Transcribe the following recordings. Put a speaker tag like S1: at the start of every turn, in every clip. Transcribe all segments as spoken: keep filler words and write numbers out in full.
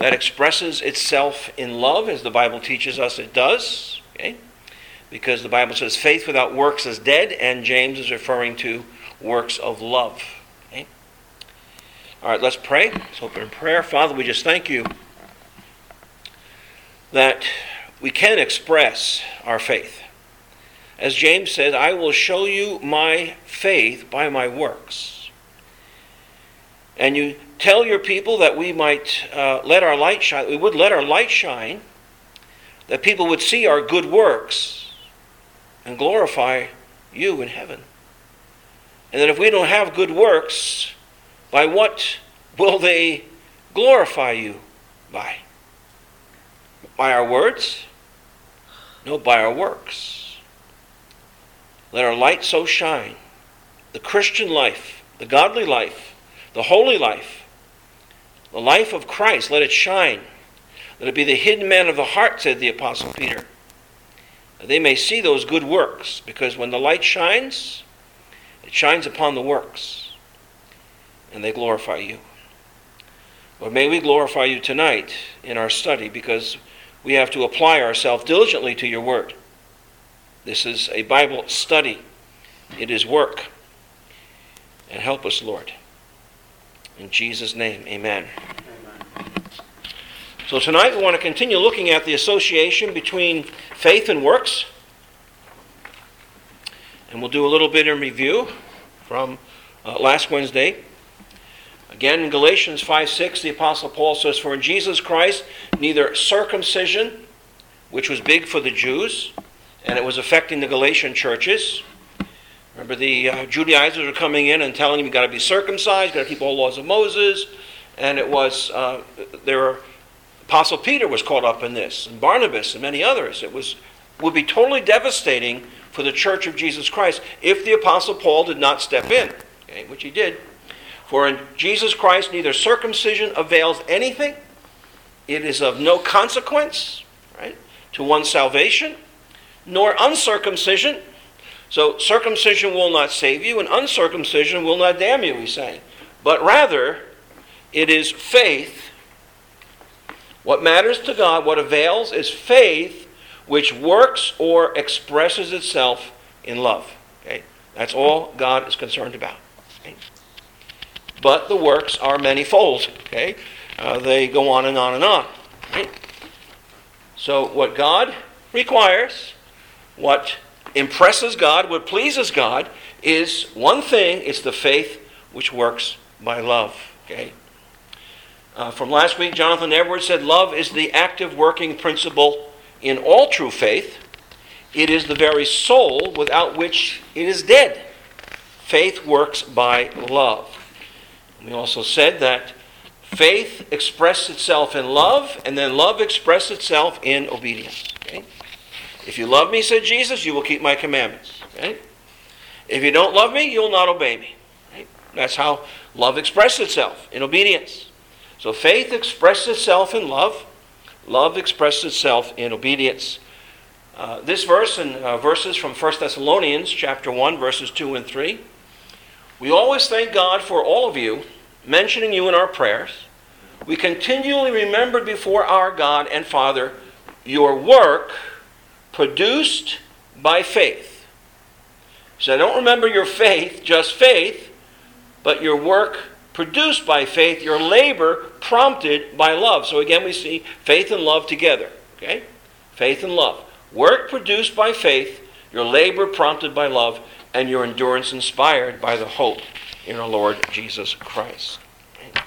S1: that expresses itself in love, as the Bible teaches us it does. Okay? Because the Bible says faith without works is dead, and James is referring to works of love. Okay? All right, let's pray. Let's open in prayer. Father, we just thank you that we can express our faith. As James said, I will show you my faith by my works. And you tell your people that we might uh, let our light shine, we would let our light shine, that people would see our good works and glorify you in heaven. And that if we don't have good works, by what will they glorify you by? By our words? No, by our works. Let our light so shine, the Christian life, the godly life, the holy life, the life of Christ, let it shine. Let it be the hidden man of the heart, said the Apostle Peter. That they may see those good works, because when the light shines, it shines upon the works, and they glorify you. Lord, may we glorify you tonight in our study, because we have to apply ourselves diligently to your word. This is a Bible study. It is work. And help us, Lord. In Jesus' name, amen. Amen. So tonight we want to continue looking at the association between faith and works. And we'll do a little bit in review from uh, last Wednesday. Again, in Galatians five six, the Apostle Paul says, for in Jesus Christ, neither circumcision, which was big for the Jews, and it was affecting the Galatian churches. Remember, the uh, Judaizers were coming in and telling them, you've got to be circumcised, you've got to keep all the laws of Moses. And it was, uh, there were, Apostle Peter was caught up in this, and Barnabas and many others. It was would be totally devastating for the church of Jesus Christ if the Apostle Paul did not step in, okay, which he did. For in Jesus Christ neither circumcision avails anything, it is of no consequence, right, to one's salvation, nor uncircumcision. So circumcision will not save you, and uncircumcision will not damn you, he's saying. But rather, it is faith. What matters to God, what avails, is faith which works or expresses itself in love. Okay? That's all God is concerned about. Okay? But the works are manifold. Okay? Uh, they go on and on and on. Okay? So what God requires, what impresses God, what pleases God, is one thing. It's the faith which works by love. Okay? Uh, from last week, Jonathan Edwards said, love is the active working principle in all true faith. It is the very soul without which it is dead. Faith works by love. We also said that faith expresses itself in love, and then love expresses itself in obedience. Okay? If you love me, said Jesus, you will keep my commandments. Okay? If you don't love me, you'll not obey me. Right? That's how love expresses itself, in obedience. So faith expresses itself in love. Love expresses itself in obedience. Uh, this verse and uh, verses from First Thessalonians chapter one, verses two and three. We always thank God for all of you, mentioning you in our prayers. We continually remember before our God and Father your work produced by faith. So I don't remember your faith, just faith, but your work produced by faith, your labor prompted by love. So again we see faith and love together. Okay? Faith and love. Work produced by faith, your labor prompted by love, and your endurance inspired by the hope in our Lord Jesus Christ. Okay?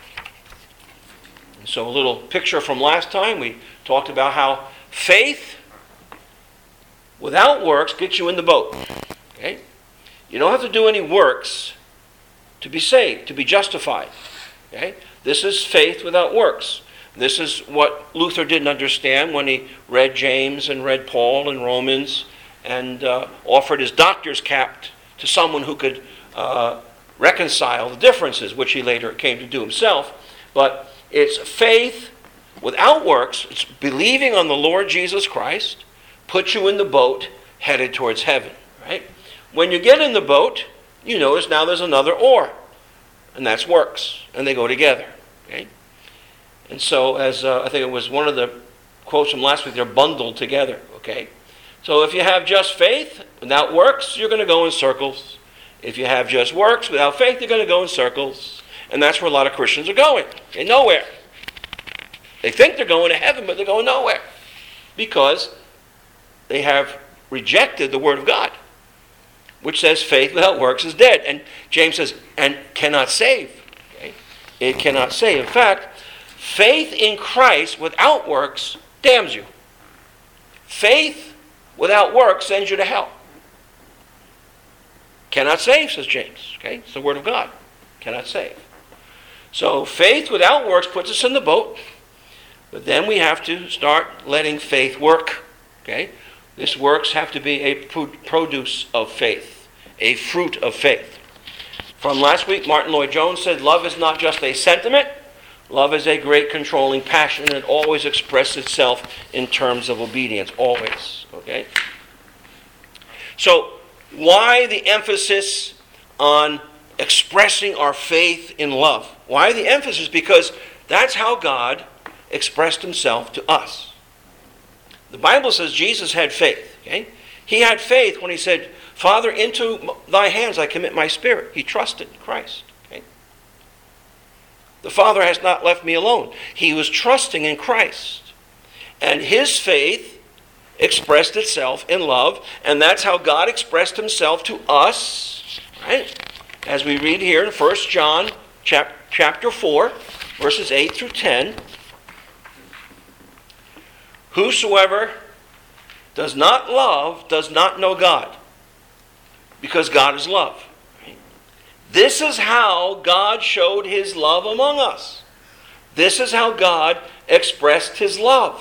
S1: And so a little picture from last time, we talked about how faith without works gets you in the boat. Okay? You don't have to do any works to be saved, to be justified. Okay? This is faith without works. This is what Luther didn't understand when he read James and read Paul and Romans and uh, offered his doctor's cap to someone who could uh, reconcile the differences, which he later came to do himself. But it's faith without works. It's believing on the Lord Jesus Christ puts you in the boat headed towards heaven. Right? When you get in the boat, you notice now there's another oar, and that's works, and they go together. Okay? And so, as uh, I think it was one of the quotes from last week, they're bundled together, okay? So if you have just faith without works, you're going to go in circles. If you have just works without faith, you're going to go in circles. And that's where a lot of Christians are going. They're nowhere. They think they're going to heaven, but they're going nowhere. Because they have rejected the Word of God, which says faith without works is dead. And James says, and cannot save. Okay? It cannot save. In fact, faith in Christ without works damns you. Faith without works sends you to hell. Cannot save, says James. Okay? It's the Word of God. Cannot save. So faith without works puts us in the boat. But then we have to start letting faith work. Okay? This works have to be a produce of faith. A fruit of faith. From last week, Martin Lloyd-Jones said, love is not just a sentiment. Love is a great controlling passion, and it always expresses itself in terms of obedience. Always. Okay? So, why the emphasis on expressing our faith in love? Why the emphasis? Because that's how God expressed himself to us. The Bible says Jesus had faith. Okay? He had faith when he said, Father, into thy hands I commit my spirit. He trusted Christ. Okay? The Father has not left me alone. He was trusting in Christ. And his faith expressed itself in love, and that's how God expressed himself to us, right? As we read here in First John chap- chapter four, verses eight through ten. Whosoever does not love does not know God, because God is love. Right? This is how God showed his love among us. This is how God expressed his love.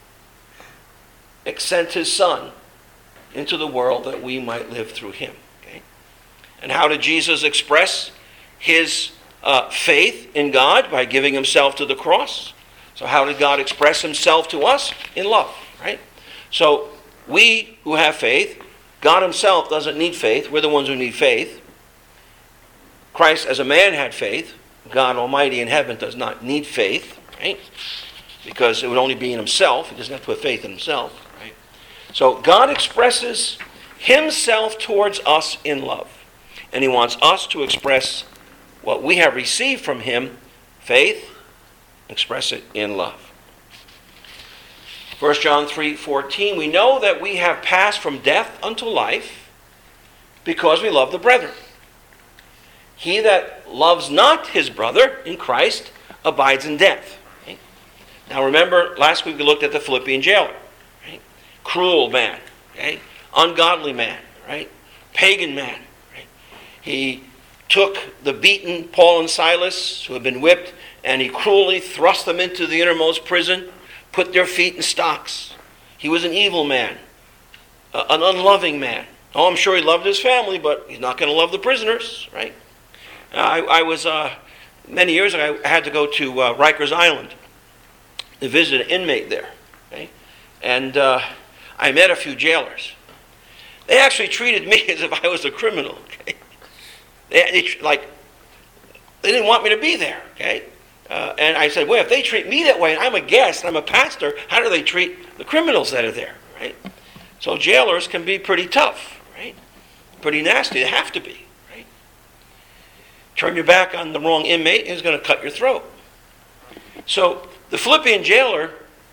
S1: Sent his Son into the world that we might live through him. Okay? And how did Jesus express his uh, faith in God? By giving himself to the cross. So how did God express himself to us? In love, right? So we who have faith, God himself doesn't need faith. We're the ones who need faith. Christ as a man had faith. God Almighty in heaven does not need faith, right? Because it would only be in himself. He doesn't have to put faith in himself. So God expresses himself towards us in love. And he wants us to express what we have received from him, faith, express it in love. First John three fourteen, we know that we have passed from death unto life because we love the brethren. He that loves not his brother in Christ abides in death. Okay? Now remember, last week we looked at the Philippian jailer. Cruel man, okay? Ungodly man, right? Pagan man, right? He took the beaten Paul and Silas, who had been whipped, and he cruelly thrust them into the innermost prison, put their feet in stocks. He was an evil man, uh, an unloving man. Oh, I'm sure he loved his family, but he's not going to love the prisoners, right? Uh, I, I was, uh, many years ago, I had to go to uh, Rikers Island to visit an inmate there, okay? And uh, I met a few jailers. They actually treated me as if I was a criminal. Okay? They, they like they didn't want me to be there. Okay, uh, and I said, well, if they treat me that way, and I'm a guest, and I'm a pastor, how do they treat the criminals that are there? Right? So jailers can be pretty tough, right? Pretty nasty. They have to be. Right? Turn your back on the wrong inmate, he's going to cut your throat. So the Philippian jailer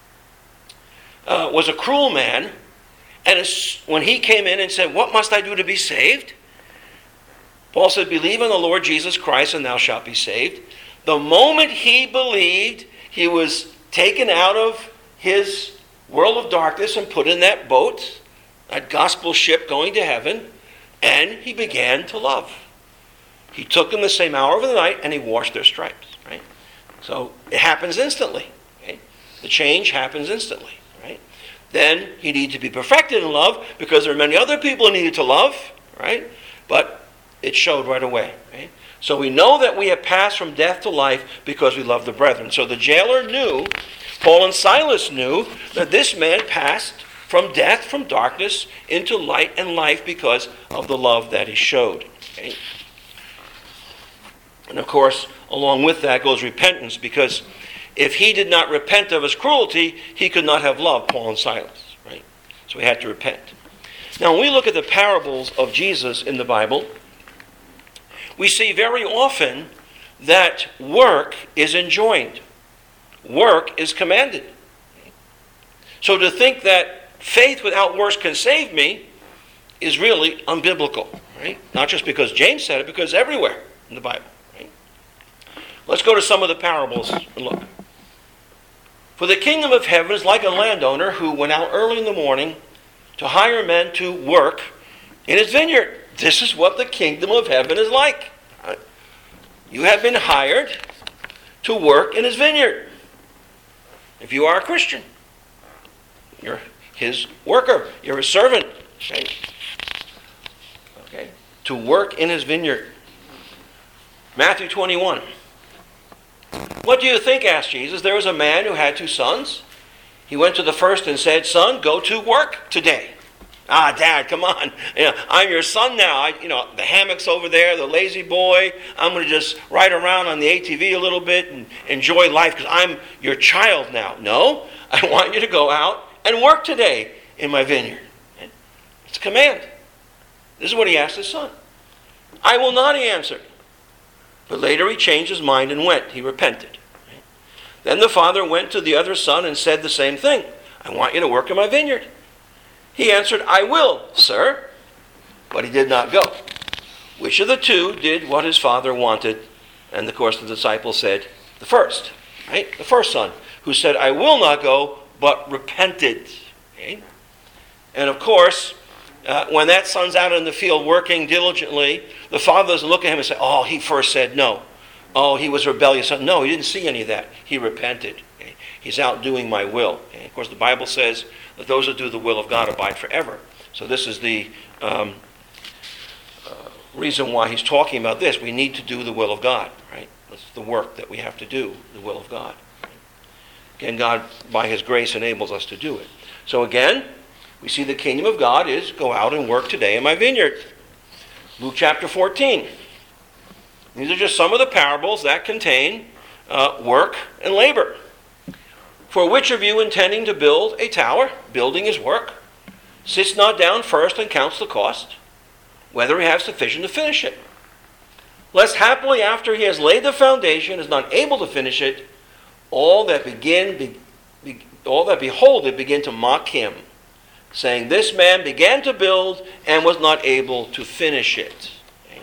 S1: Uh, was a cruel man, and when he came in and said, what must I do to be saved? Paul said, believe in the Lord Jesus Christ and thou shalt be saved. The moment he believed, he was taken out of his world of darkness and put in that boat, that gospel ship going to heaven, and he began to love. He took them the same hour of the night and he washed their stripes. Right? So it happens instantly. Okay? The change happens instantly. Then he needed to be perfected in love because there are many other people he needed to love, right? But it showed right away. Right? So we know that we have passed from death to life because we love the brethren. So the jailer knew, Paul and Silas knew, that this man passed from death, from darkness, into light and life because of the love that he showed. Okay? And of course, along with that goes repentance, because if he did not repent of his cruelty, he could not have loved Paul and Silas, right? So he had to repent. Now, when we look at the parables of Jesus in the Bible, we see very often that work is enjoined. Work is commanded. So to think that faith without works can save me is really unbiblical, right? Not just because James said it, because everywhere in the Bible, right? Let's go to some of the parables and look. For the kingdom of heaven is like a landowner who went out early in the morning to hire men to work in his vineyard. This is what the kingdom of heaven is like. You have been hired to work in his vineyard. If you are a Christian, you're his worker. You're a servant. Okay? Okay? To work in his vineyard. Matthew twenty-one. What do you think, asked Jesus. There was a man who had two sons. He went to the first and said, son, go to work today. Ah, Dad, come on. You know, I'm your son now. I, you know, the hammock's over there, the lazy boy. I'm going to just ride around on the A T V a little bit and enjoy life because I'm your child now. No, I want you to go out and work today in my vineyard. It's a command. This is what he asked his son. I will not, he answered. But later he changed his mind and went. He repented. Then the father went to the other son and said the same thing. I want you to work in my vineyard. He answered, I will, sir. But he did not go. Which of the two did what his father wanted? And of course the disciple said, the first. Right? The first son, who said, I will not go, but repented. Okay? And of course, uh, when that son's out in the field working diligently, the father doesn't look at him and say, oh, he first said no. Oh, he was rebellious. No, he didn't see any of that. He repented. Okay? He's out doing my will. Okay? Of course, the Bible says that those who do the will of God abide forever. So this is the um, uh, reason why he's talking about this. We need to do the will of God, right? That's the work that we have to do, the will of God. Again, God, by his grace, enables us to do it. So again, we see the kingdom of God is go out and work today in my vineyard. Luke chapter fourteen. These are just some of the parables that contain uh, work and labor. For which of you intending to build a tower, building is work, sits not down first and counts the cost, whether he has sufficient to finish it? Lest happily after he has laid the foundation, is not able to finish it, all that begin, be, be, all that behold it begin to mock him, saying, this man began to build and was not able to finish it. Okay?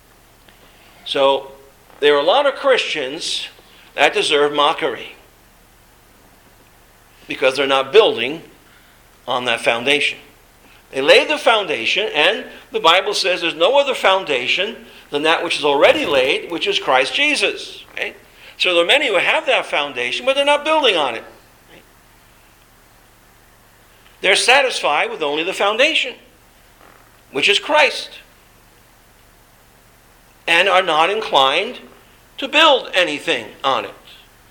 S1: So there are a lot of Christians that deserve mockery, because they're not building on that foundation. They laid the foundation, and the Bible says there's no other foundation than that which is already laid, which is Christ Jesus. Okay? So there are many who have that foundation, but they're not building on it. Okay? They're satisfied with only the foundation, which is Christ, and are not inclined to build anything on it.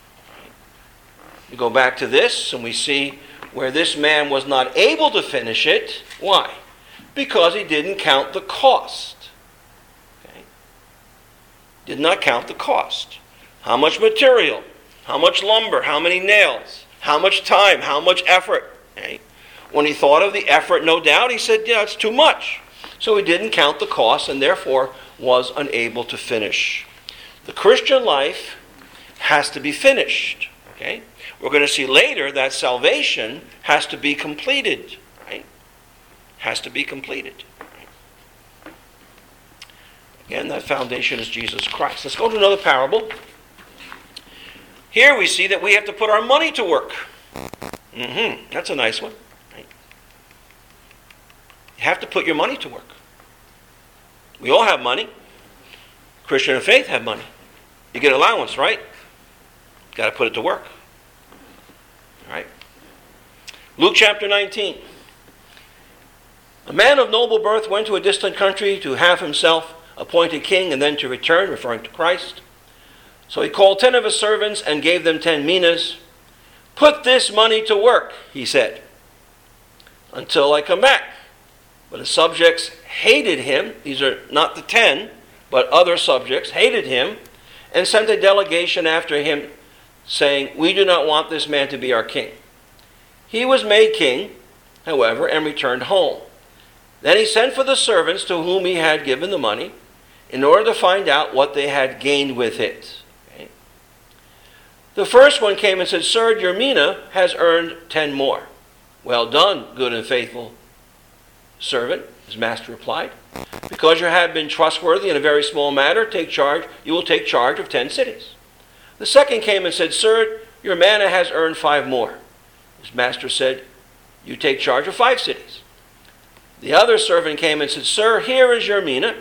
S1: We go back to this and we see where this man was not able to finish it. Why? Because he didn't count the cost. Okay? Did not count the cost. How much material? How much lumber? How many nails? How much time? How much effort? Okay? When he thought of the effort, no doubt, he said, yeah, it's too much. So he didn't count the cost and therefore was unable to finish. The Christian life has to be finished. Okay? We're going to see later that salvation has to be completed, right? Has to be completed. Right? Again, that foundation is Jesus Christ. Let's go to another parable. Here we see that we have to put our money to work. Mm-hmm. That's a nice one. Right? You have to put your money to work. We all have money. Christian and faith have money. You get allowance, right? Got to put it to work. Right? Luke chapter nineteen. A man of noble birth went to a distant country to have himself appointed king and then to return, referring to Christ. So he called ten of his servants and gave them ten minas. Put this money to work, he said, until I come back. But his subjects hated him. These are not the ten, but other subjects hated him and sent a delegation after him, saying, "We do not want this man to be our king." He was made king, however, and returned home. Then he sent for the servants to whom he had given the money in order to find out what they had gained with it. Okay. The first one came and said, "Sir, your mina has earned ten more." "Well done, good and faithful servant," his master replied. "Because you have been trustworthy in a very small matter, take charge, you will take charge of ten cities." The second came and said, "Sir, your manna has earned five more." His master said, "You take charge of five cities." The other servant came and said, "Sir, here is your mina.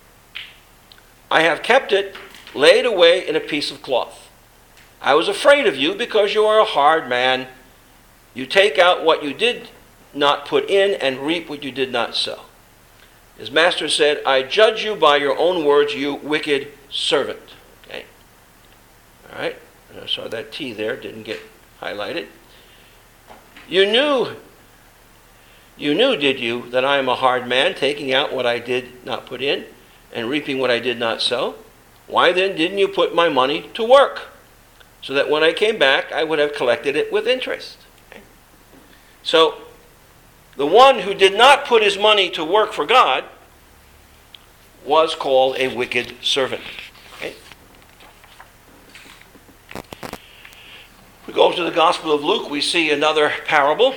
S1: I have kept it laid away in a piece of cloth. I was afraid of you because you are a hard man. You take out what you did not put in and reap what you did not sow." His master said, "I judge you by your own words, you wicked servant." Okay. All right. I saw that T there, didn't get highlighted. You knew, you knew, did you, that I am a hard man, taking out what I did not put in and reaping what I did not sow? Why then didn't you put my money to work, so that when I came back I would have collected it with interest? Okay. So, the one who did not put his money to work for God was called a wicked servant. Okay. We go to the Gospel of Luke, we see another parable.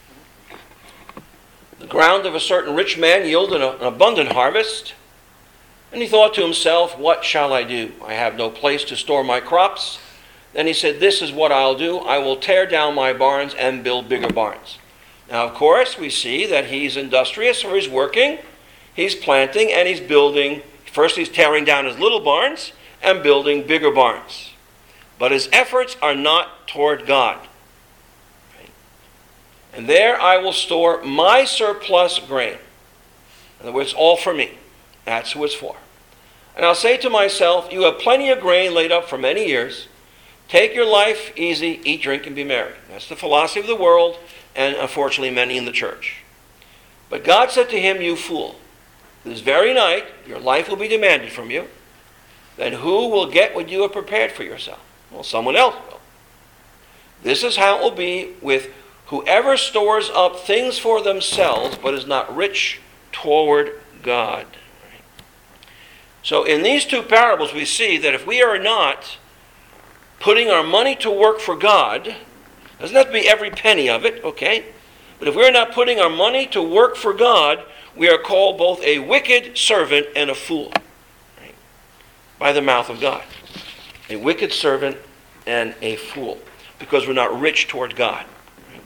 S1: The ground of a certain rich man yielded an abundant harvest, and he thought to himself, "What shall I do? I have no place to store my crops." Then he said, "This is what I'll do. I will tear down my barns and build bigger barns." Now, of course, we see that he's industrious, or he's working, he's planting, and he's building. First, he's tearing down his little barns and building bigger barns. But his efforts are not toward God. Okay. "And there I will store my surplus grain." In other words, all for me. That's who it's for. "And I'll say to myself, you have plenty of grain laid up for many years. Take your life easy, eat, drink, and be merry." That's the philosophy of the world, and unfortunately many in the church. But God said to him, "You fool, this very night your life will be demanded from you. Then who will get what you have prepared for yourself?" Well, someone else will. "This is how it will be with whoever stores up things for themselves, but is not rich toward God." Right? So in these two parables we see that if we are not putting our money to work for God, doesn't have to be every penny of it, okay? But if we're not putting our money to work for God, we are called both a wicked servant and a fool, right? By the mouth of God. A wicked servant and a fool, because we're not rich toward God. Right?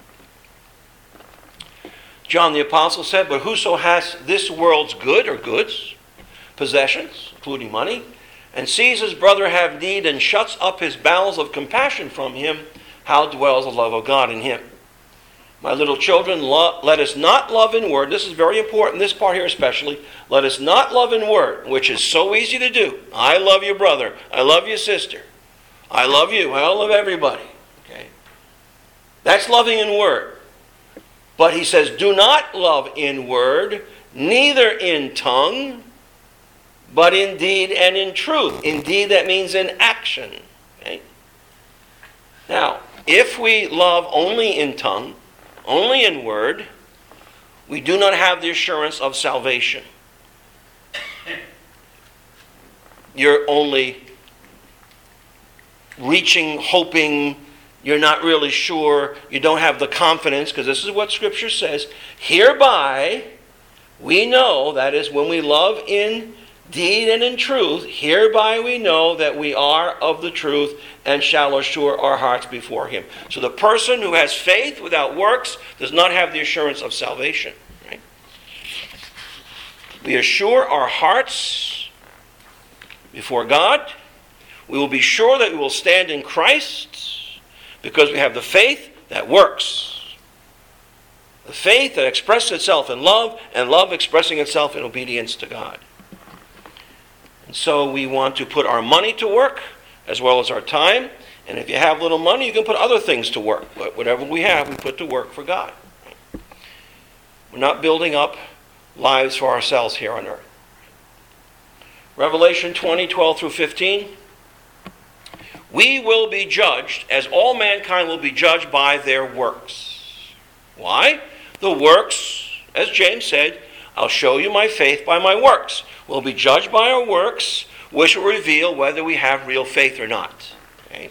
S1: John the Apostle said, "But whoso has this world's good," or goods, possessions, including money, "and sees his brother have need and shuts up his bowels of compassion from him, how dwells the love of God in him? My little children, lo- let us not love in word." This is very important, this part here especially. "Let us not love in word," which is so easy to do. I love you, brother. I love you, sister. I love you. I love everybody. Okay, that's loving in word. But he says, "Do not love in word, neither in tongue, but in deed and in truth." In deed, that means in action. Okay? Now, if we love only in tongue, only in word, we do not have the assurance of salvation. You're only reaching, hoping, you're not really sure, you don't have the confidence, because this is what Scripture says. "Hereby we know," that is, when we love in deed and in truth, "hereby we know that we are of the truth and shall assure our hearts before him." So the person who has faith without works does not have the assurance of salvation. Right? We assure our hearts before God. We will be sure that we will stand in Christ because we have the faith that works. The faith that expresses itself in love, and love expressing itself in obedience to God. And so we want to put our money to work as well as our time. And if you have little money, you can put other things to work. But whatever we have, we put to work for God. We're not building up lives for ourselves here on earth. Revelation twenty, twelve through fifteen. we will be judged, as all mankind will be judged by their works. Why? The works, as James said, I'll show you my faith by my works. We'll be judged by our works, which will reveal whether we have real faith or not. Okay?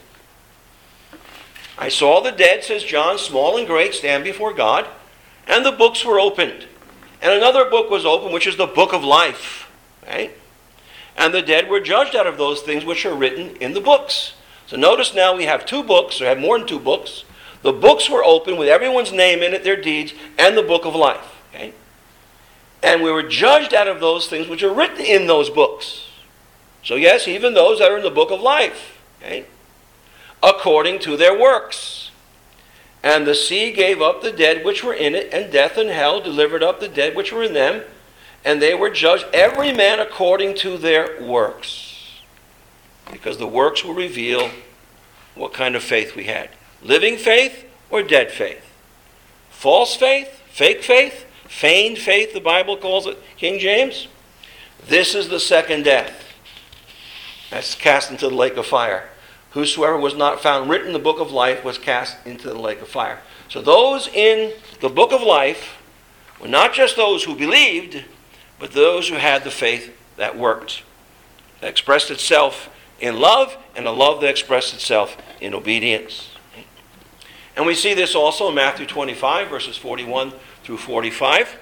S1: I saw the dead, says John, small and great, stand before God, and the books were opened. And another book was opened, which is the book of life. Okay? And the dead were judged out of those things which are written in the books. So notice now we have two books, or have more than two books. The books were open with everyone's name in it, their deeds, and the book of life. Okay? And we were judged out of those things which are written in those books. So yes, even those that are in the book of life. Okay? According to their works. And the sea gave up the dead which were in it, and death and hell delivered up the dead which were in them, and they were judged, every man according to their works. Because the works will reveal what kind of faith we had. Living faith or dead faith. False faith, fake faith, feigned faith, the Bible calls it, King James. This is the second death. That's cast into the lake of fire. Whosoever was not found written in the book of life was cast into the lake of fire. So those in the book of life were not just those who believed, but those who had the faith that worked, that expressed itself in love, and a love that expressed itself in obedience. And we see this also in Matthew twenty-five, verses forty-one through forty-five.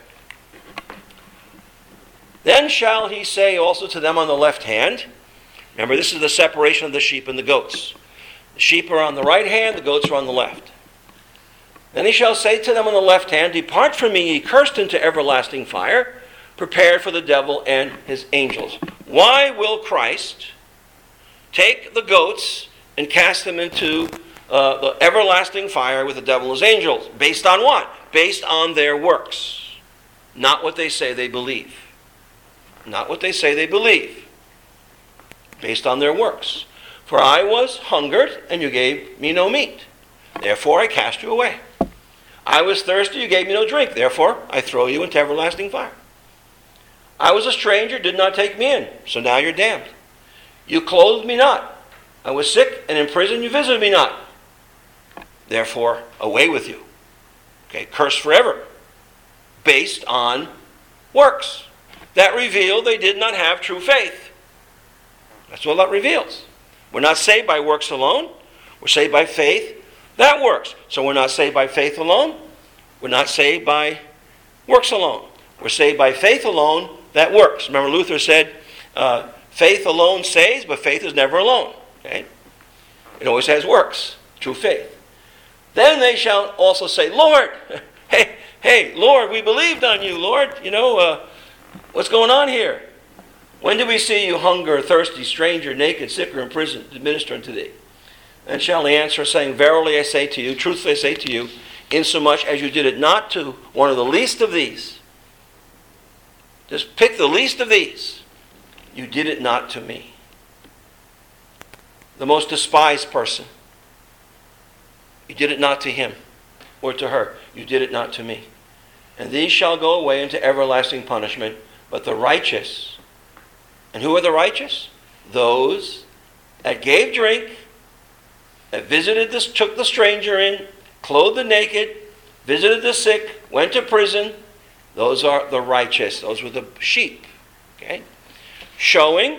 S1: Then shall he say also to them on the left hand, remember, this is the separation of the sheep and the goats. The sheep are on the right hand, the goats are on the left. Then he shall say to them on the left hand, depart from me, ye cursed, into everlasting fire, prepared for the devil and his angels. Why will Christ take the goats and cast them into uh, the everlasting fire with the devil and his angels? Based on what? Based on their works. Not what they say they believe. Not what they say they believe. Based on their works. For I was hungered, and you gave me no meat. Therefore I cast you away. I was thirsty, you gave me no drink. Therefore I throw you into everlasting fire. I was a stranger, did not take me in. So now you're damned. You clothed me not. I was sick and in prison, you visited me not. Therefore, away with you. Okay, cursed forever. Based on works. That revealed they did not have true faith. That's what that reveals. We're not saved by works alone. We're saved by faith. That works. So we're not saved by faith alone. We're not saved by works alone. We're saved by faith alone. That works. Remember, Luther said, uh, faith alone saves, but faith is never alone. Okay? It always has works. True faith. Then they shall also say, Lord, hey, hey, Lord, we believed on you, Lord. You know, uh, what's going on here? When did we see you hunger, thirsty, stranger, naked, sick, or in prison to minister unto thee? And shall he answer, saying, verily I say to you, truthfully I say to you, insomuch as you did it not to one of the least of these, just pick the least of these, you did it not to me. The most despised person, you did it not to him or to her. You did it not to me. And these shall go away into everlasting punishment, but the righteous, and who are the righteous? Those that gave drink, that visited this, took the stranger in, clothed the naked, visited the sick, went to prison. Those are the righteous. Those were the sheep. Okay? Showing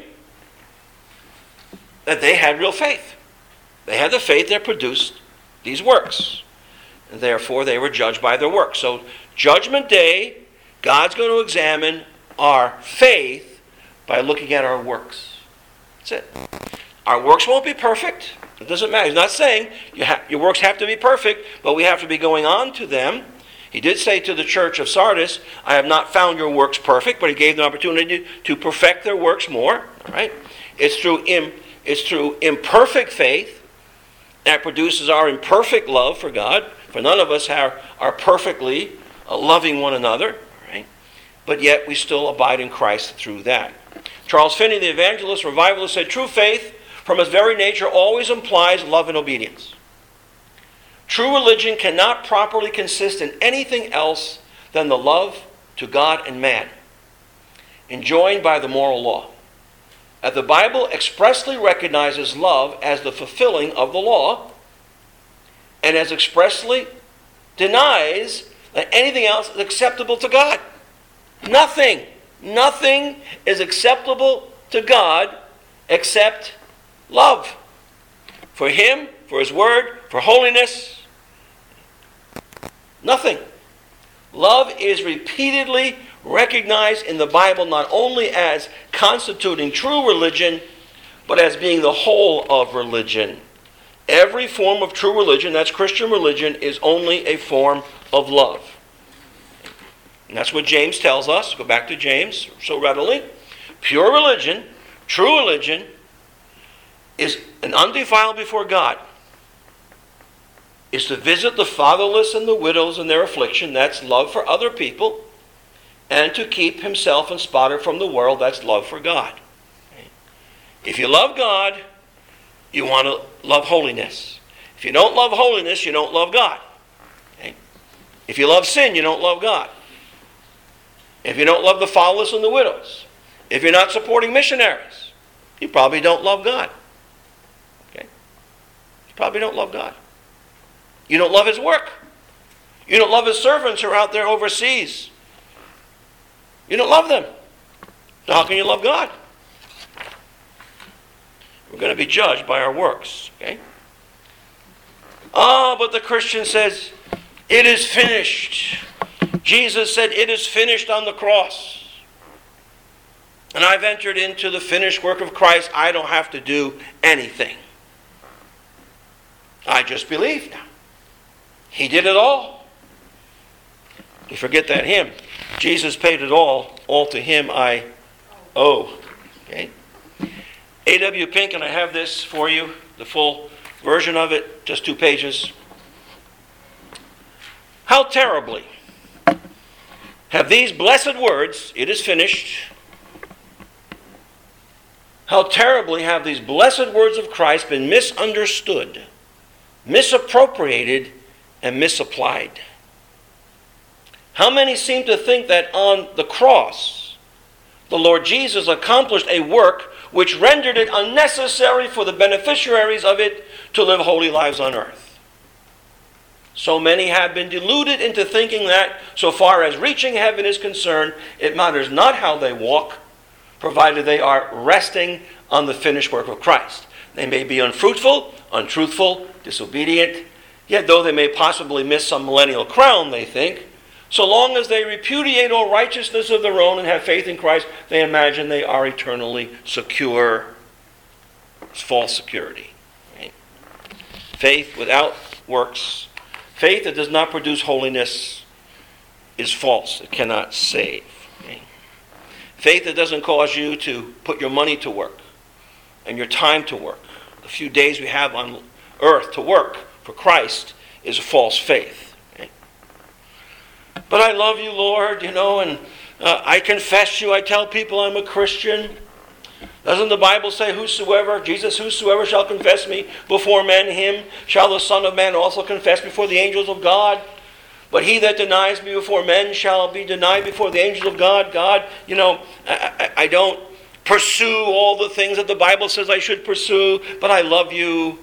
S1: that they had real faith. They had the faith that produced these works. And therefore, they were judged by their works. So, Judgment Day, God's going to examine our faith by looking at our works. That's it. Our works won't be perfect. It doesn't matter. He's not saying you ha- your works have to be perfect, but we have to be going on to them. He did say to the church of Sardis, I have not found your works perfect, but he gave them the opportunity to perfect their works more. All right? It's through im- it's through imperfect faith that produces our imperfect love for God. For none of us are, are perfectly uh, loving one another. Right? But yet we still abide in Christ through that. Charles Finney, the evangelist, revivalist, said, true faith from its very nature always implies love and obedience. True religion cannot properly consist in anything else than the love to God and man, enjoined by the moral law. that the Bible expressly recognizes love as the fulfilling of the law, and as expressly denies that anything else is acceptable to God. Nothing, nothing is acceptable to God except love. For Him, for His Word, for holiness, nothing. Love is repeatedly recognized in the Bible not only as constituting true religion, but as being the whole of religion. Every form of true religion, that's Christian religion, is only a form of love. And that's what James tells us. Go back to James so readily. Pure religion, true religion, is an undefiled before God. Is to visit the fatherless and the widows in their affliction. That's love for other people. And to keep himself unspotted from the world. That's love for God. If you love God, you want to love holiness. If you don't love holiness, you don't love God. Okay? If you love sin, you don't love God. If you don't love the fatherless and the widows, if you're not supporting missionaries, you probably don't love God. Okay? You probably don't love God. You don't love His work. You don't love His servants who are out there overseas. You don't love them. So how can you love God? We're going to be judged by our works. Okay? Ah, but the Christian says, it is finished. Jesus said, it is finished on the cross. And I've entered into the finished work of Christ. I don't have to do anything. I just believe now. He did it all. You forget that hymn. Jesus paid it all. All to Him I owe. Okay? A W Pink, and I have this for you, the full version of it, just two pages. How terribly have these blessed words, it is finished, how terribly have these blessed words of Christ been misunderstood, misappropriated, and misapplied. How many seem to think that on the cross, the Lord Jesus accomplished a work which rendered it unnecessary for the beneficiaries of it to live holy lives on earth. So many have been deluded into thinking that, so far as reaching heaven is concerned, it matters not how they walk, provided they are resting on the finished work of Christ. They may be unfruitful, untruthful, disobedient, yet though they may possibly miss some millennial crown, they think, so long as they repudiate all righteousness of their own and have faith in Christ, they imagine they are eternally secure. It's false security. Right? Faith without works, faith that does not produce holiness, is false. It cannot save. Right? Faith that doesn't cause you to put your money to work and your time to work, the few days we have on earth to work for Christ, is a false faith. But I love you, Lord, you know, and uh, I confess you. I tell people I'm a Christian. Doesn't the Bible say, whosoever, Jesus, whosoever shall confess me before men, him shall the Son of Man also confess before the angels of God? But he that denies me before men shall be denied before the angels of God. God, you know, I, I, I don't pursue all the things that the Bible says I should pursue, but I love you,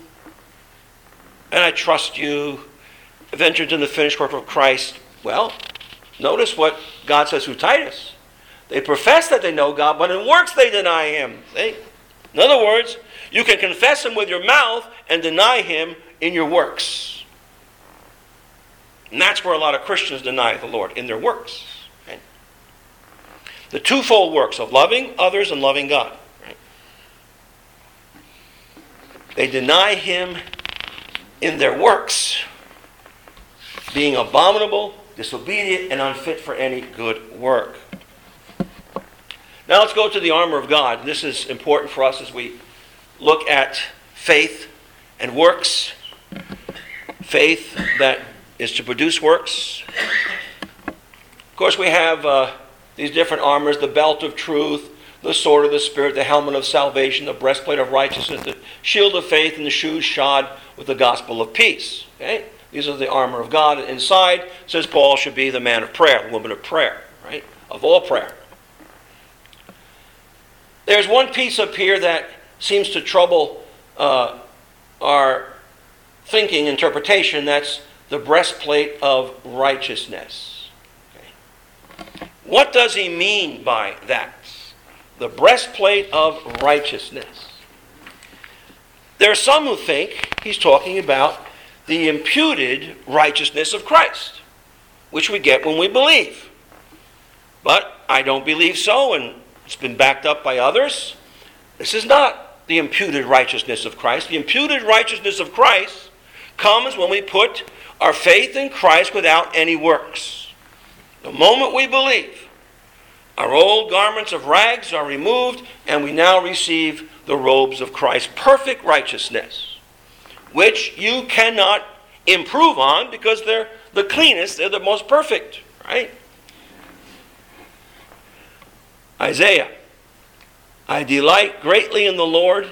S1: and I trust you. I've entered in the finished work of Christ. Well, notice what God says through Titus. They profess that they know God, but in works they deny Him. See? In other words, you can confess Him with your mouth and deny Him in your works. And that's where a lot of Christians deny the Lord, in their works. Right? The twofold works of loving others and loving God. Right? They deny Him in their works, being abominable, disobedient, and unfit for any good work. Now let's go to the armor of God. This is important for us as we look at faith and works. Faith that is to produce works. Of course, we have uh, these different armors: the belt of truth, the sword of the Spirit, the helmet of salvation, the breastplate of righteousness, the shield of faith, and the shoes shod with the gospel of peace. Okay? These are the armor of God. Inside, says Paul, should be the man of prayer, the woman of prayer, right? Of all prayer. There's one piece up here that seems to trouble uh, our thinking, interpretation. That's the breastplate of righteousness. Okay. What does he mean by that? The breastplate of righteousness. There are some who think he's talking about the imputed righteousness of Christ, which we get when we believe. But I don't believe so, and it's been backed up by others. This is not the imputed righteousness of Christ. The imputed righteousness of Christ comes when we put our faith in Christ without any works. The moment we believe, our old garments of rags are removed, and we now receive the robes of Christ, perfect righteousness, which you cannot improve on because they're the cleanest, they're the most perfect, right? Isaiah, I delight greatly in the Lord.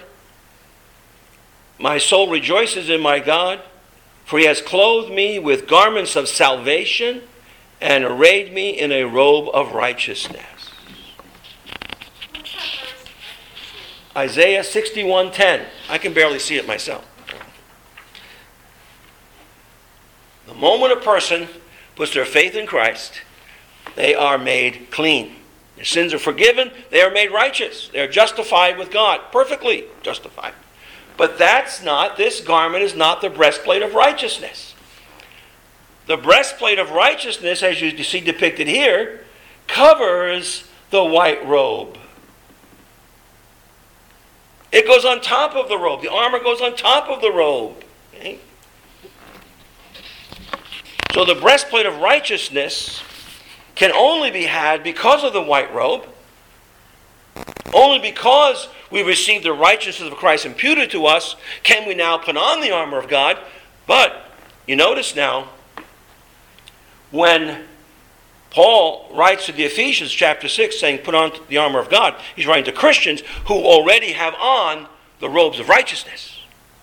S1: My soul rejoices in my God, for he has clothed me with garments of salvation and arrayed me in a robe of righteousness. Isaiah sixty-one ten. I can barely see it myself. The moment a person puts their faith in Christ, they are made clean. Their sins are forgiven. They are made righteous. They are justified with God. Perfectly justified. But that's not, this garment is not the breastplate of righteousness. The breastplate of righteousness, as you see depicted here, covers the white robe. It goes on top of the robe. The armor goes on top of the robe. Okay? So the breastplate of righteousness can only be had because of the white robe. Only because we received the righteousness of Christ imputed to us can we now put on the armor of God. But you notice now, when Paul writes to the Ephesians chapter six saying put on the armor of God, he's writing to Christians who already have on the robes of righteousness.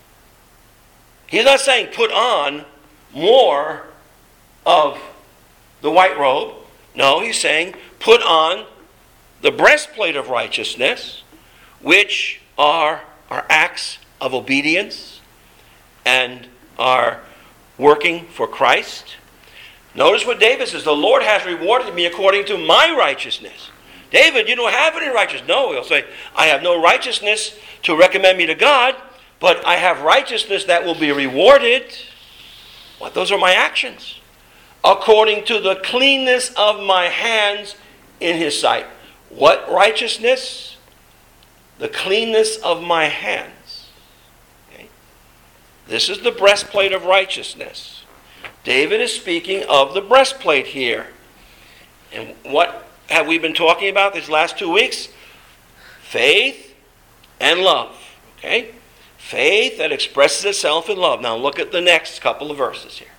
S1: He's not saying put on more of the white robe. No, he's saying put on the breastplate of righteousness, which are our acts of obedience and are working for Christ. Notice what David says, the Lord has rewarded me according to my righteousness. David, you don't have any righteousness. No, he'll say, I have no righteousness to recommend me to God, but I have righteousness that will be rewarded. What? Those are my actions. According to the cleanness of my hands in his sight. What righteousness? The cleanness of my hands. Okay. This is the breastplate of righteousness. David is speaking of the breastplate here. And what have we been talking about these last two weeks? Faith and love. Okay? Faith that expresses itself in love. Now look at the next couple of verses here.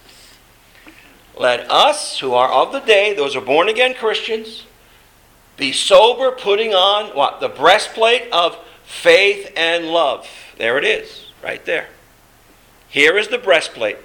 S1: Let us, who are of the day, those who are born again Christians, be sober, putting on what? The breastplate of faith and love. There it is, right there. Here is the breastplate.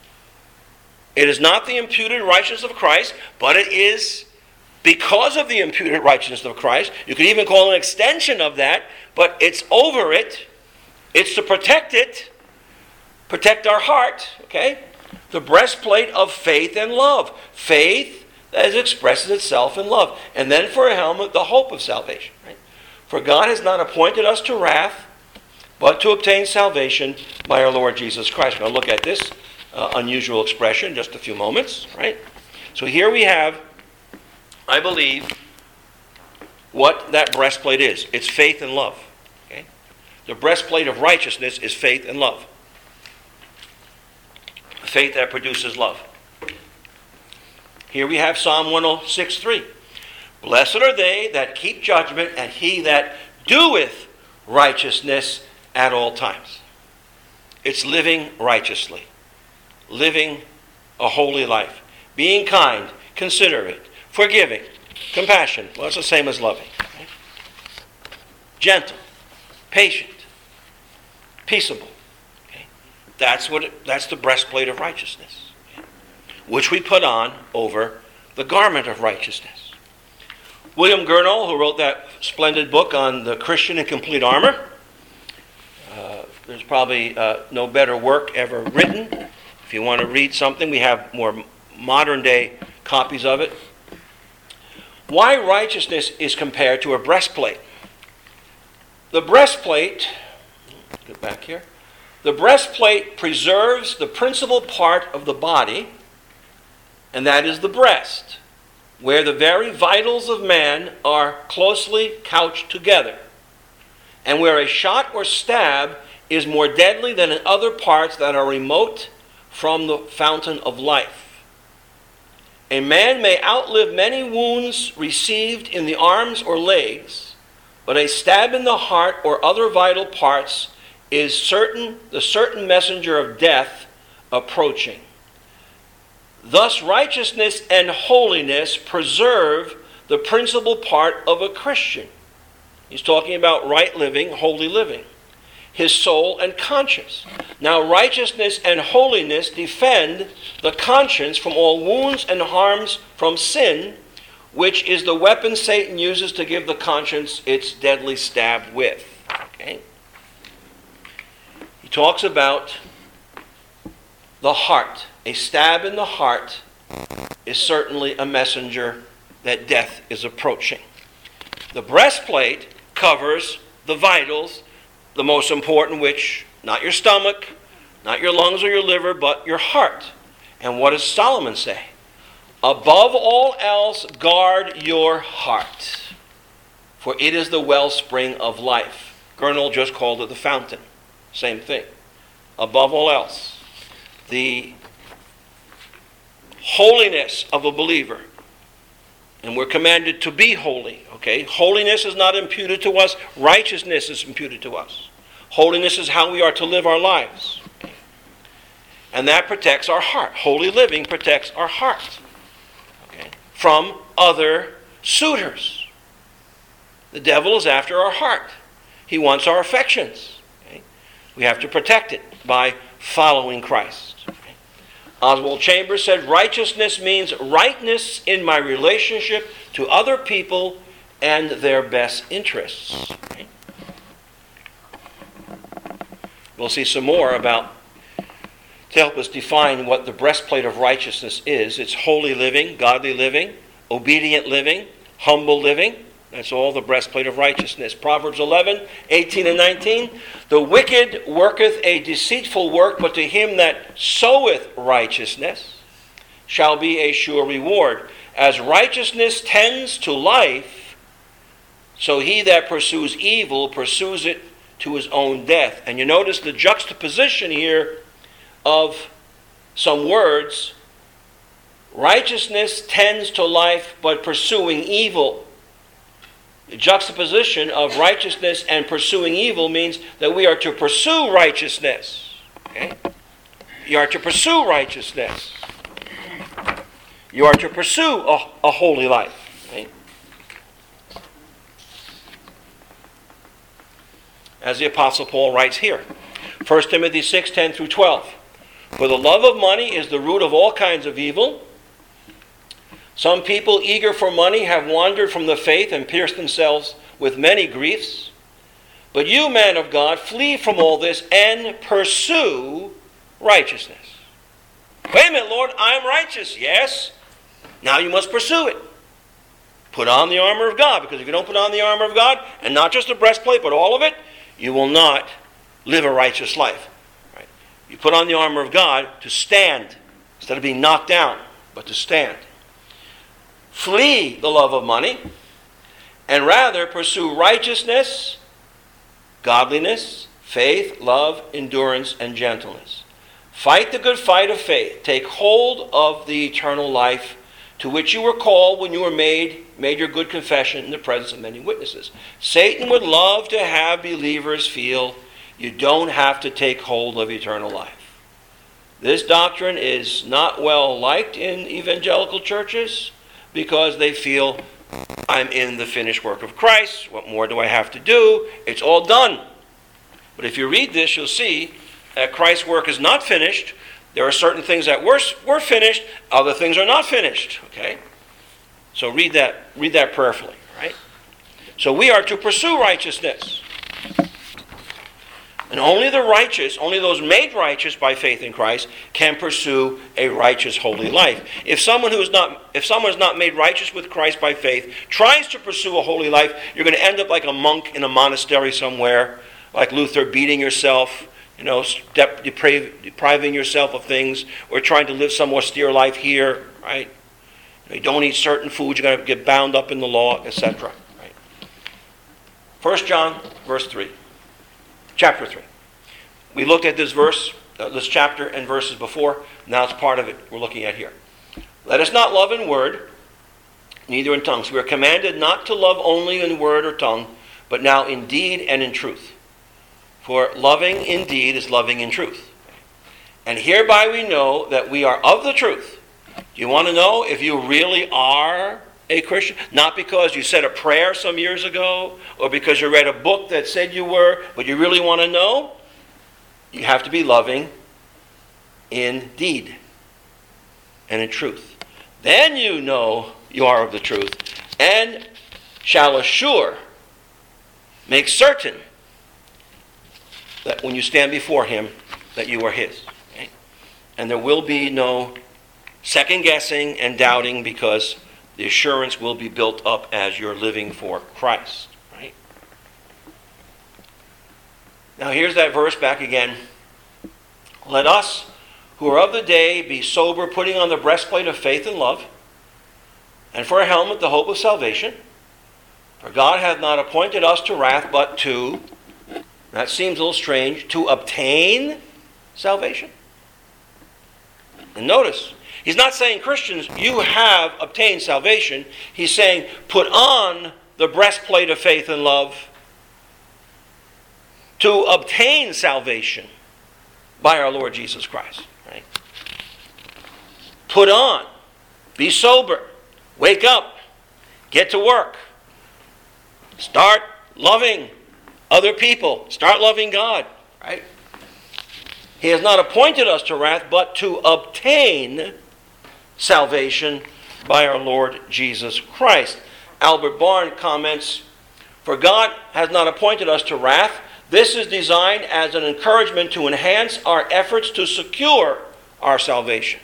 S1: It is not the imputed righteousness of Christ, but it is because of the imputed righteousness of Christ. You could even call it an extension of that, but it's over it. It's to protect it, protect our heart, okay? The breastplate of faith and love. Faith that expresses itself in love. And then for a helmet, the hope of salvation. Right? For God has not appointed us to wrath, but to obtain salvation by our Lord Jesus Christ. We're going to look at this uh, unusual expression in just a few moments. Right? So here we have, I believe, what that breastplate is. It's faith and love. Okay? The breastplate of righteousness is faith and love. Faith that produces love. Here we have Psalm one oh six three. Blessed are they that keep judgment, and he that doeth righteousness at all times. It's living righteously. Living a holy life. Being kind, considerate, forgiving, compassionate. Well, it's the same as loving. Right? Gentle, patient, peaceable. That's what it, that's the breastplate of righteousness, okay? Which we put on over the garment of righteousness. William Gurnall, who wrote that splendid book on the Christian in complete armor. Uh, there's probably uh, no better work ever written. If you want to read something, we have more modern day copies of it. Why righteousness is compared to a breastplate. The breastplate, get back here. The breastplate preserves the principal part of the body, and that is the breast, where the very vitals of man are closely couched together, and where a shot or stab is more deadly than in other parts that are remote from the fountain of life. A man may outlive many wounds received in the arms or legs, but a stab in the heart or other vital parts is certain the certain messenger of death approaching. Thus righteousness and holiness preserve the principal part of a Christian. He's talking about right living, holy living. His soul and conscience. Now righteousness and holiness defend the conscience from all wounds and harms from sin, which is the weapon Satan uses to give the conscience its deadly stab with. Okay? He talks about the heart. A stab in the heart is certainly a messenger that death is approaching. The breastplate covers the vitals, the most important, which, not your stomach, not your lungs or your liver, but your heart. And what does Solomon say? Above all else, guard your heart, for it is the wellspring of life. Gurnall just called it the fountain. Same thing. Above all else, the holiness of a believer. And we're commanded to be holy, okay? Holiness is not imputed to us. Righteousness is imputed to us. Holiness is how we are to live our lives. And that protects our heart. Holy living protects our heart, okay, from other suitors. The devil is after our heart. He wants our affections. Okay? We have to protect it by following Christ. Oswald Chambers said, righteousness means rightness in my relationship to other people and their best interests. Okay. We'll see some more about, to help us define what the breastplate of righteousness is. It's holy living, godly living, obedient living, humble living. That's all the breastplate of righteousness. Proverbs eleven, eighteen and nineteen. The wicked worketh a deceitful work, but to him that soweth righteousness shall be a sure reward. As righteousness tends to life, so he that pursues evil pursues it to his own death. And you notice the juxtaposition here of some words. Righteousness tends to life, but pursuing evil. The juxtaposition of righteousness and pursuing evil means that we are to pursue righteousness. Okay? You are to pursue righteousness. You are to pursue a, a holy life. Okay? As the Apostle Paul writes here. First Timothy six, ten through twelve. For the love of money is the root of all kinds of evil. Some people eager for money have wandered from the faith and pierced themselves with many griefs. But you, man of God, flee from all this and pursue righteousness. Wait a minute, Lord, I am righteous. Yes. Now you must pursue it. Put on the armor of God, because if you don't put on the armor of God, and not just the breastplate, but all of it, you will not live a righteous life. Right? You put on the armor of God to stand, instead of being knocked down, but to stand. Flee the love of money, and rather pursue righteousness, godliness, faith, love, endurance, and gentleness. Fight the good fight of faith. Take hold of the eternal life to which you were called when you were made, made your good confession in the presence of many witnesses. Satan would love to have believers feel you don't have to take hold of eternal life. This doctrine is not well liked in evangelical churches, because they feel, I'm in the finished work of Christ. What more do I have to do? It's all done. But if you read this, you'll see that Christ's work is not finished. There are certain things that were, were finished. Other things are not finished. Okay? So read that, read that prayerfully. So we are to pursue righteousness. And only the righteous, only those made righteous by faith in Christ, can pursue a righteous, holy life. If someone who is not, if someone is not made righteous with Christ by faith tries to pursue a holy life, you're going to end up like a monk in a monastery somewhere, like Luther, beating yourself, you know, step, deprive, depriving yourself of things, or trying to live some austere life here, right? You don't eat certain foods, you're going to get bound up in the law, et cetera. Right? First John, verse three. Chapter three. We looked at this verse, uh, this chapter and verses before. Now it's part of it we're looking at here. Let us not love in word, neither in tongues. We are commanded not to love only in word or tongue, but now in deed and in truth. For loving in deed is loving in truth. And hereby we know that we are of the truth. Do you want to know if you really are a Christian? Not because you said a prayer some years ago, or because you read a book that said you were, but you really want to know? You have to be loving in deed and in truth. Then you know you are of the truth, and shall assure, make certain, that when you stand before him, that you are his. Okay? And there will be no second guessing and doubting, because the assurance will be built up as you're living for Christ. Right? Now here's that verse back again. Let us who are of the day be sober, putting on the breastplate of faith and love, and for a helmet the hope of salvation. For God hath not appointed us to wrath, but to, that seems a little strange, to obtain salvation. And notice, he's not saying, Christians, you have obtained salvation. He's saying, put on the breastplate of faith and love to obtain salvation by our Lord Jesus Christ. Right? Put on. Be sober. Wake up. Get to work. Start loving other people. Start loving God. Right? He has not appointed us to wrath, but to obtain salvation by our Lord Jesus Christ. Albert Barn comments, for God has not appointed us to wrath. This is designed as an encouragement to enhance our efforts to secure our salvation.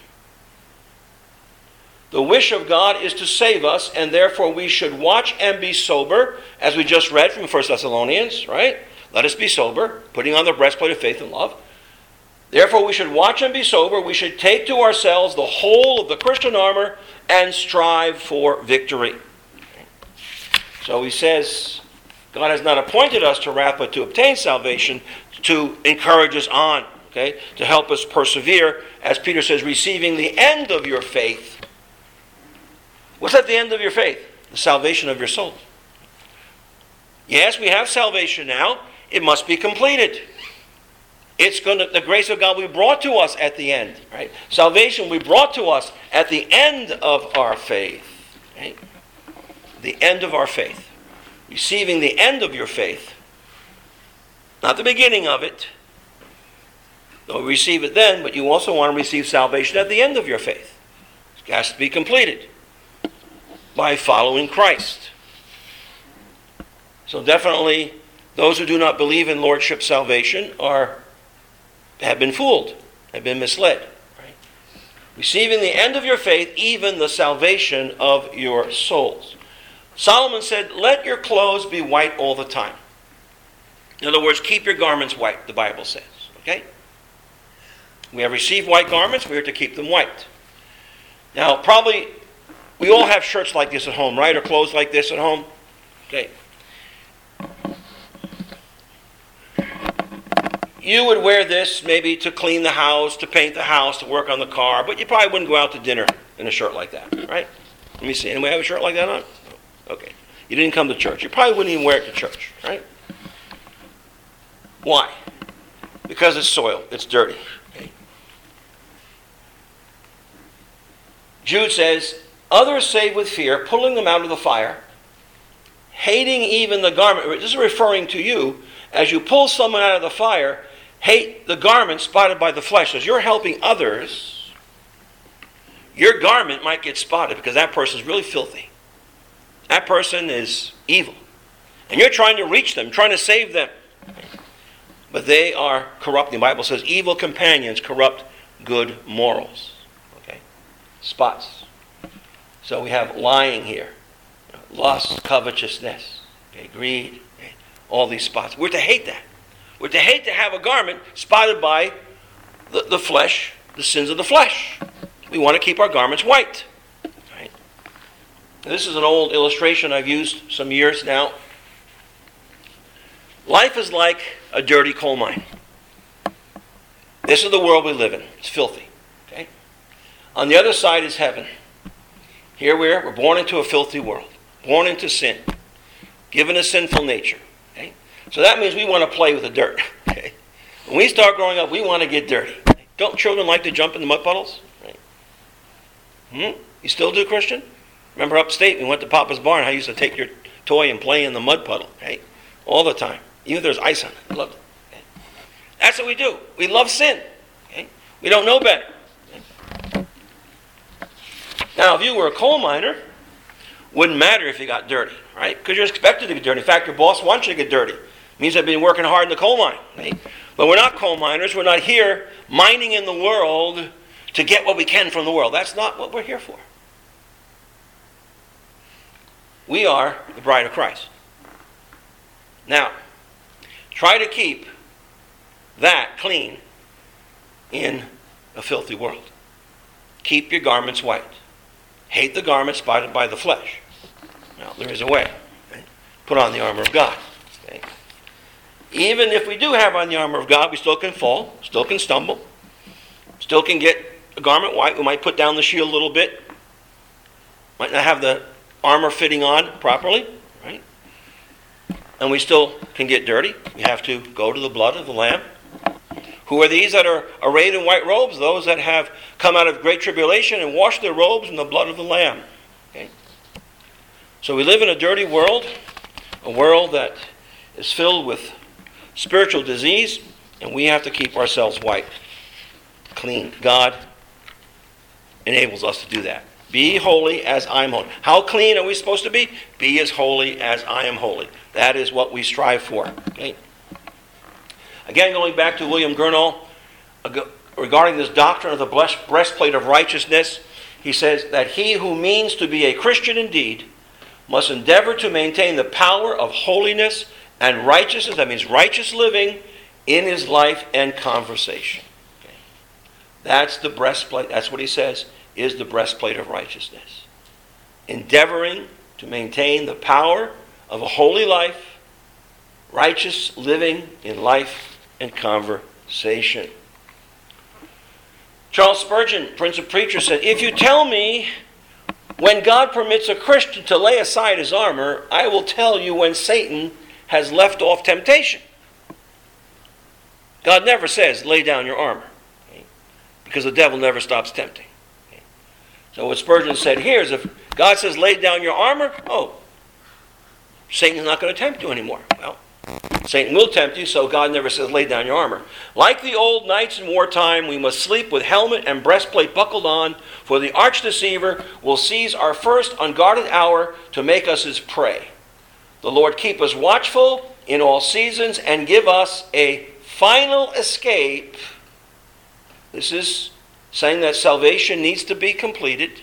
S1: The wish of God is to save us, and therefore we should watch and be sober, as we just read from First Thessalonians, right? Let us be sober, putting on the breastplate of faith and love. Therefore we should watch and be sober. We should take to ourselves the whole of the Christian armor and strive for victory. So he says, God has not appointed us to wrath, but to obtain salvation, to encourage us on, okay, to help us persevere, as Peter says, receiving the end of your faith. What's at the end of your faith? The salvation of your soul. Yes, we have salvation now. It must be completed. It's going to, the grace of God will be brought to us at the end, right? Salvation will be brought to us at the end of our faith, right? The end of our faith. Receiving the end of your faith. Not the beginning of it. You'll receive it then, but you also want to receive salvation at the end of your faith. It has to be completed by following Christ. So definitely, those who do not believe in Lordship salvation are have been fooled, have been misled. Right? Receiving the end of your faith, even the salvation of your souls. Solomon said, let your clothes be white all the time. In other words, keep your garments white, the Bible says. Okay? We have received white garments, we are to keep them white. Now, probably, we all have shirts like this at home, right? Or clothes like this at home. Okay. You would wear this maybe to clean the house, to paint the house, to work on the car, but you probably wouldn't go out to dinner in a shirt like that, right? Let me see. Anybody have a shirt like that on? Okay. You didn't come to church. You probably wouldn't even wear it to church, right? Why? Because it's soiled. It's dirty. Okay. Jude says, others save with fear, pulling them out of the fire, hating even the garment. This is referring to you. As you pull someone out of the fire, hate the garment spotted by the flesh. As you're helping others, your garment might get spotted because that person is really filthy. That person is evil. And you're trying to reach them, trying to save them. But they are corrupt. The Bible says evil companions corrupt good morals. Okay? Spots. So we have lying here. Lust, covetousness, okay, greed, okay, all these spots. We're to hate that. We're to hate to have a garment spotted by the, the flesh, the sins of the flesh. We want to keep our garments white. Right? This is an old illustration I've used some years now. Life is like a dirty coal mine. This is the world we live in. It's filthy. Okay? On the other side is heaven. Here we are. We're born into a filthy world. Born into sin. Given a sinful nature. Okay? So that means we want to play with the dirt. Okay? When we start growing up, we want to get dirty. Don't children like to jump in the mud puddles? Right? Hmm? You still do, Christian? Remember upstate, we went to Papa's Barn. I used to take your toy and play in the mud puddle. Okay? All the time. Even if there's ice on it. I loved it. Okay? That's what we do. We love sin. Okay? We don't know better. Okay? Now, if you were a coal miner, wouldn't matter if you got dirty, right? Because you're expected to get dirty. In fact, your boss wants you to get dirty. It means I've been working hard in the coal mine. Right? But we're not coal miners. We're not here mining in the world to get what we can from the world. That's not what we're here for. We are the bride of Christ. Now, try to keep that clean in a filthy world. Keep your garments white. Hate the garments spotted by the flesh. Now, there is a way. Okay? Put on the armor of God. Okay? Even if we do have on the armor of God, we still can fall, still can stumble, still can get a garment white. We might put down the shield a little bit. Might not have the armor fitting on properly. Right? And we still can get dirty. We have to go to the blood of the Lamb. Who are these that are arrayed in white robes? Those that have come out of great tribulation and washed their robes in the blood of the Lamb. Okay? So we live in a dirty world, a world that is filled with spiritual disease, and we have to keep ourselves white, clean. God enables us to do that. Be holy as I am holy. How clean are we supposed to be? Be as holy as I am holy. That is what we strive for. Okay? Again, going back to William Gurnall, regarding this doctrine of the breastplate of righteousness, he says that he who means to be a Christian indeed must endeavor to maintain the power of holiness and righteousness, that means righteous living, in his life and conversation. Okay. That's the breastplate, that's what he says, is the breastplate of righteousness. Endeavoring to maintain the power of a holy life, righteous living in life and conversation. Charles Spurgeon, Prince of Preachers, said, if you tell me when God permits a Christian to lay aside his armor, I will tell you when Satan has left off temptation. God never says, lay down your armor. Okay? Because the devil never stops tempting. Okay? So what Spurgeon said here is if God says, lay down your armor, oh, Satan's not going to tempt you anymore. Well, Satan will tempt you, so God never says, lay down your armor. Like the old knights in wartime, we must sleep with helmet and breastplate buckled on, for the arch deceiver will seize our first unguarded hour to make us his prey. The Lord keep us watchful in all seasons and give us a final escape. This is saying that salvation needs to be completed.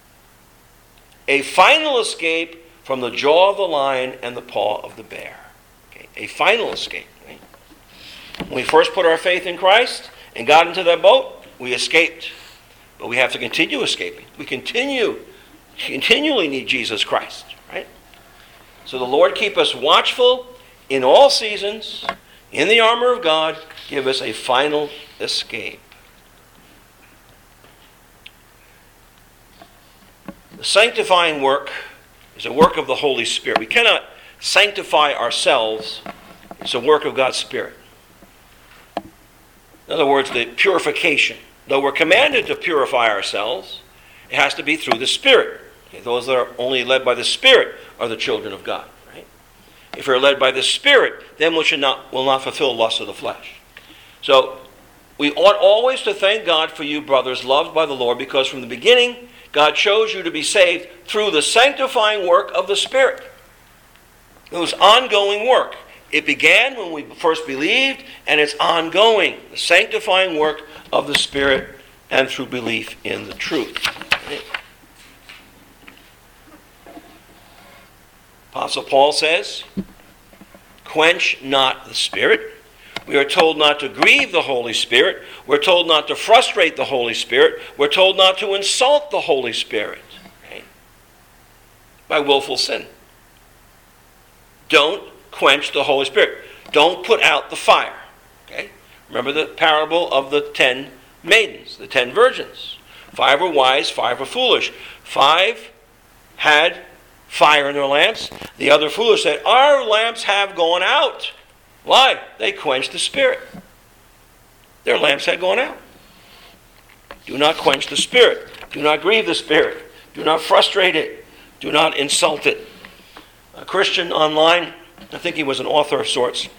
S1: A final escape from the jaw of the lion and the paw of the bear. A final escape. Right? When we first put our faith in Christ and got into that boat, we escaped. But we have to continue escaping. We continue, continually need Jesus Christ. Right? So the Lord keep us watchful in all seasons, in the armor of God, give us a final escape. The sanctifying work is a work of the Holy Spirit. We cannot sanctify ourselves. It's a work of God's Spirit. In other words, the purification. Though we're commanded to purify ourselves, it has to be through the Spirit. Okay, those that are only led by the Spirit are the children of God. Right? If we're led by the Spirit, then we should not, will not fulfill lust of the flesh. So we ought always to thank God for you, brothers, loved by the Lord, because from the beginning, God chose you to be saved through the sanctifying work of the Spirit. It was ongoing work. It began when we first believed, and it's ongoing. The sanctifying work of the Spirit and through belief in the truth. Apostle Paul says, quench not the Spirit. We are told not to grieve the Holy Spirit. We're told not to frustrate the Holy Spirit. We're told not to insult the Holy Spirit, right? By willful sin. Don't quench the Holy Spirit. Don't put out the fire. Okay? Remember the parable of the ten maidens, the ten virgins. Five were wise, five were foolish. Five had fire in their lamps. The other foolish said, our lamps have gone out. Why? They quenched the Spirit. Their lamps had gone out. Do not quench the Spirit. Do not grieve the Spirit. Do not frustrate it. Do not insult it. A Christian online, I think he was an author of sorts,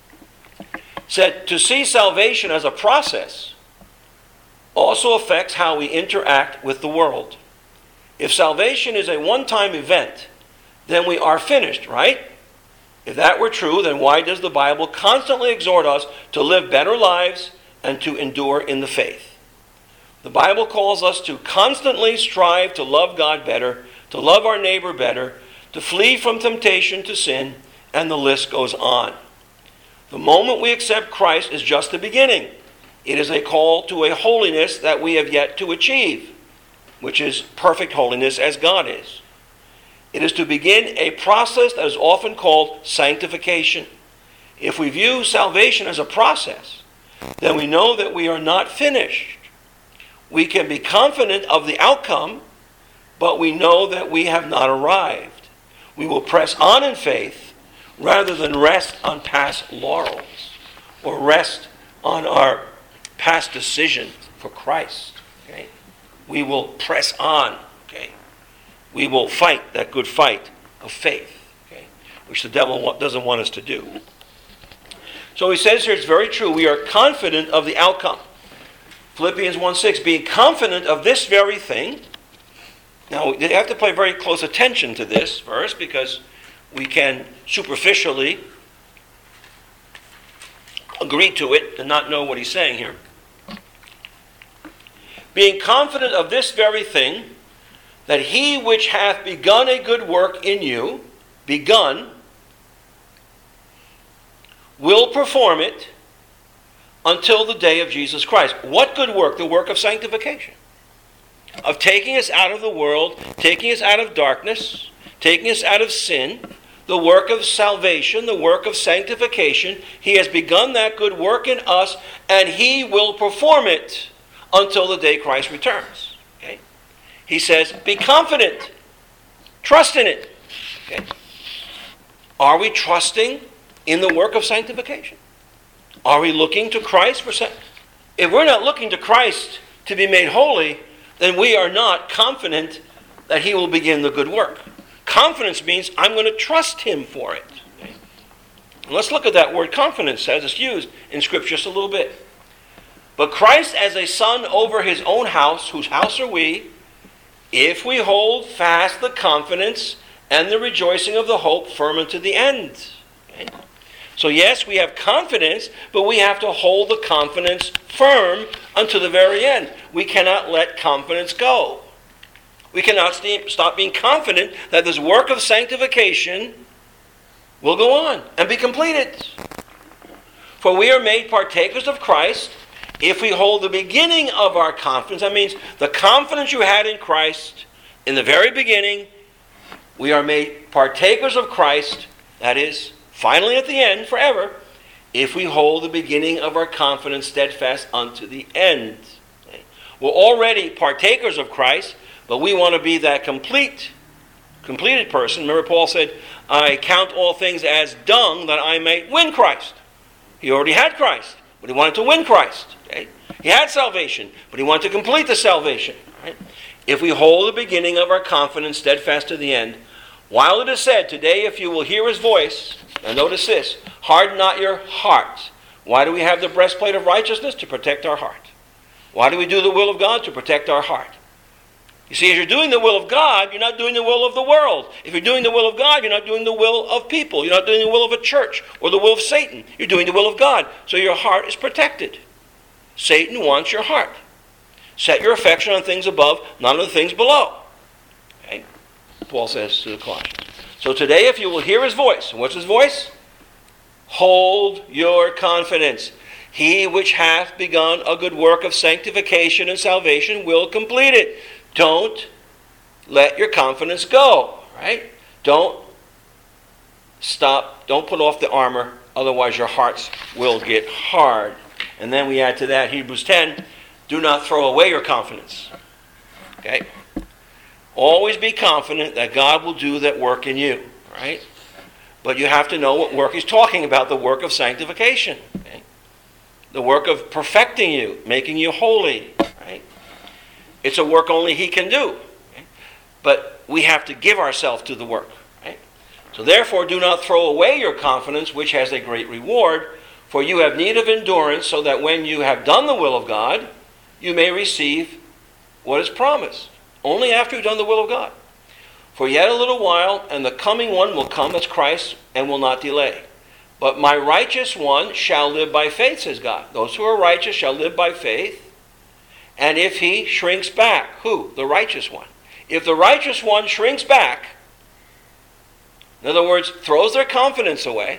S1: said to see salvation as a process also affects how we interact with the world. If salvation is a one-time event, then we are finished, right? If that were true, then why does the Bible constantly exhort us to live better lives and to endure in the faith? The Bible calls us to constantly strive to love God better, to love our neighbor better, to flee from temptation to sin, and the list goes on. The moment we accept Christ is just the beginning. It is a call to a holiness that we have yet to achieve, which is perfect holiness as God is. It is to begin a process that is often called sanctification. If we view salvation as a process, then we know that we are not finished. We can be confident of the outcome, but we know that we have not arrived. We will press on in faith rather than rest on past laurels or rest on our past decision for Christ. Okay? We will press on. Okay? We will fight that good fight of faith, okay? Which the devil doesn't want us to do. So he says here, it's very true, we are confident of the outcome. Philippians one six, being confident of this very thing. Now, you have to pay very close attention to this verse because we can superficially agree to it and not know what he's saying here. Being confident of this very thing, that he which hath begun a good work in you, begun, will perform it until the day of Jesus Christ. What good work? The work of sanctification. Of taking us out of the world, taking us out of darkness, taking us out of sin, the work of salvation, the work of sanctification. He has begun that good work in us, and he will perform it until the day Christ returns. Okay? He says, be confident. Trust in it. Okay? Are we trusting in the work of sanctification? Are we looking to Christ for sanctification? If we're not looking to Christ to be made holy, then we are not confident that he will begin the good work. Confidence means I'm going to trust him for it. Okay? And let's look at that word confidence as it's used in Scripture just a little bit. But Christ as a son over his own house, whose house are we, if we hold fast the confidence and the rejoicing of the hope firm unto the end. Okay? So yes, we have confidence, but we have to hold the confidence firm unto the very end. We cannot let confidence go. We cannot st- stop being confident that this work of sanctification will go on and be completed. For we are made partakers of Christ if we hold the beginning of our confidence. That means the confidence you had in Christ in the very beginning, we are made partakers of Christ, that is, finally at the end, forever, if we hold the beginning of our confidence steadfast unto the end. Okay? We're already partakers of Christ, but we want to be that complete, completed person. Remember Paul said, I count all things as dung that I may win Christ. He already had Christ, but he wanted to win Christ. Okay? He had salvation, but he wanted to complete the salvation. Right? If we hold the beginning of our confidence steadfast to the end, while it is said, today if you will hear his voice, and notice this, harden not your heart. Why do we have the breastplate of righteousness? To protect our heart. Why do we do the will of God? To protect our heart. You see, as you're doing the will of God, you're not doing the will of the world. If you're doing the will of God, you're not doing the will of people. You're not doing the will of a church or the will of Satan. You're doing the will of God. So your heart is protected. Satan wants your heart. Set your affection on things above, not on the things below. Okay? Paul says to the Colossians. So today, if you will hear his voice, and what's his voice? Hold your confidence. He which hath begun a good work of sanctification and salvation will complete it. Don't let your confidence go, right? Don't stop. Don't put off the armor. Otherwise, your hearts will get hard. And then we add to that Hebrews ten, do not throw away your confidence. Okay? Always be confident that God will do that work in you, right? But you have to know what work he's talking about, the work of sanctification. Okay? The work of perfecting you, making you holy, right? It's a work only he can do. Okay? But we have to give ourselves to the work. Right? So therefore, do not throw away your confidence, which has a great reward, for you have need of endurance, so that when you have done the will of God, you may receive what is promised. Only after you've done the will of God. For yet a little while, and the coming one will come as Christ, and will not delay. But my righteous one shall live by faith, says God. Those who are righteous shall live by faith. And if he shrinks back, who? The righteous one. If the righteous one shrinks back, in other words, throws their confidence away,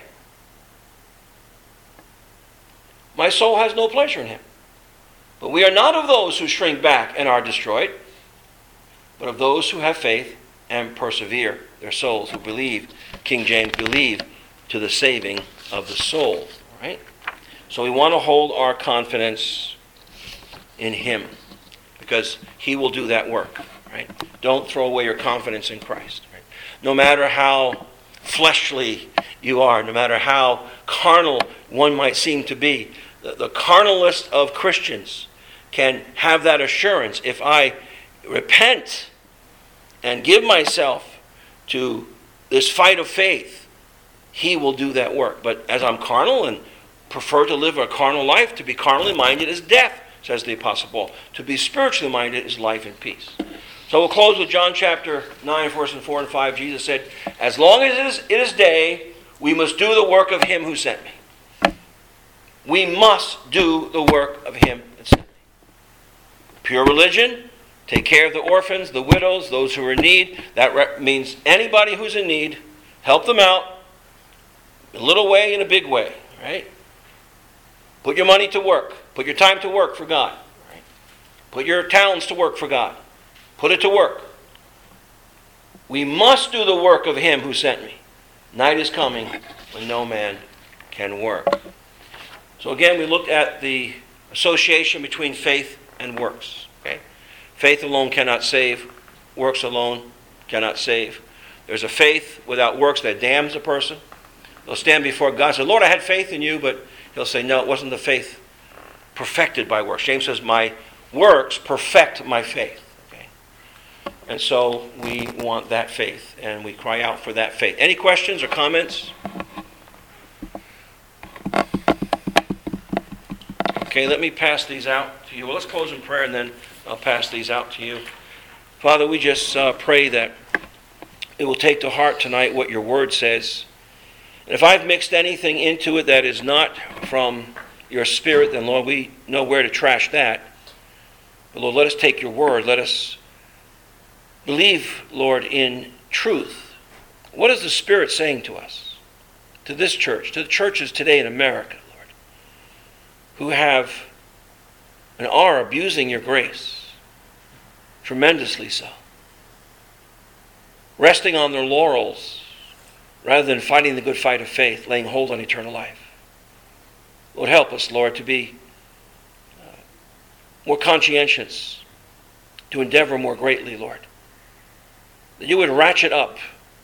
S1: my soul has no pleasure in him. But we are not of those who shrink back and are destroyed, but of those who have faith and persevere, their souls who believe, King James, believe to the saving of the soul. Right? So we want to hold our confidence in him, because he will do that work. Right? Don't throw away your confidence in Christ. Right? No matter how fleshly you are, no matter how carnal one might seem to be, the, the carnalist of Christians can have that assurance. If I repent and give myself to this fight of faith, he will do that work. But as I'm carnal and prefer to live a carnal life, to be carnally minded is death, says the Apostle Paul. To be spiritually minded is life and peace. So we'll close with John chapter nine, verses four and five. Jesus said, as long as it is, it is day, we must do the work of him who sent me. We must do the work of him that sent me. Pure religion, take care of the orphans, the widows, those who are in need. That re- means anybody who's in need, help them out, in a little way, in a big way, right? Put your money to work. Put your time to work for God. Right? Put your talents to work for God. Put it to work. We must do the work of him who sent me. Night is coming when no man can work. So again, we looked at the association between faith and works. Okay? Faith alone cannot save. Works alone cannot save. There's a faith without works that damns a person. They'll stand before God and say, Lord, I had faith in you, but he'll say, no, it wasn't the faith perfected by works. James says, my works perfect my faith. Okay? And so we want that faith, and we cry out for that faith. Any questions or comments? Okay, let me pass these out to you. Well, let's close in prayer, and then I'll pass these out to you. Father, we just uh, pray that it will take to heart tonight what your word says. And if I've mixed anything into it that is not from your spirit, then, Lord, we know where to trash that. But, Lord, let us take your word. Let us believe, Lord, in truth. What is the Spirit saying to us, to this church, to the churches today in America, Lord, who have and are abusing your grace, tremendously so, resting on their laurels, rather than fighting the good fight of faith, laying hold on eternal life. Lord, help us, Lord, to be uh, more conscientious, to endeavor more greatly, Lord. That you would ratchet up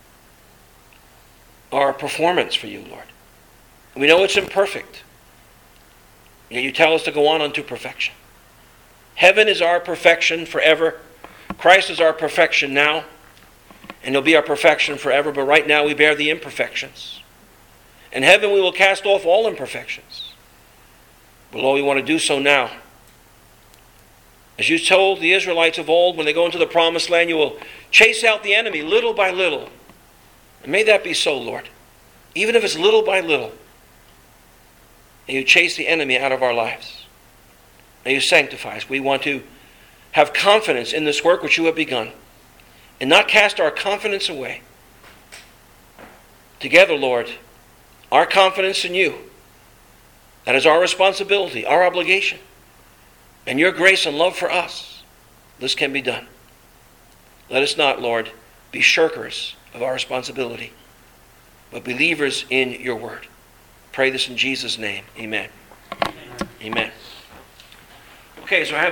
S1: our performance for you, Lord. We know it's imperfect, yet you tell us to go on unto perfection. Heaven is our perfection forever. Christ is our perfection now. And he'll be our perfection forever, but right now we bear the imperfections. In heaven we will cast off all imperfections. But Lord, we want to do so now. As you told the Israelites of old, when they go into the promised land, you will chase out the enemy little by little. And may that be so, Lord. Even if it's little by little. May you chase the enemy out of our lives. May you sanctify us. We want to have confidence in this work which you have begun, and not cast our confidence away. Together, Lord, our confidence in you, that is our responsibility, our obligation, and your grace and love for us, this can be done. Let us not, Lord, be shirkers of our responsibility, but believers in your word. Pray this in Jesus' name. Amen. Amen. Okay, so I have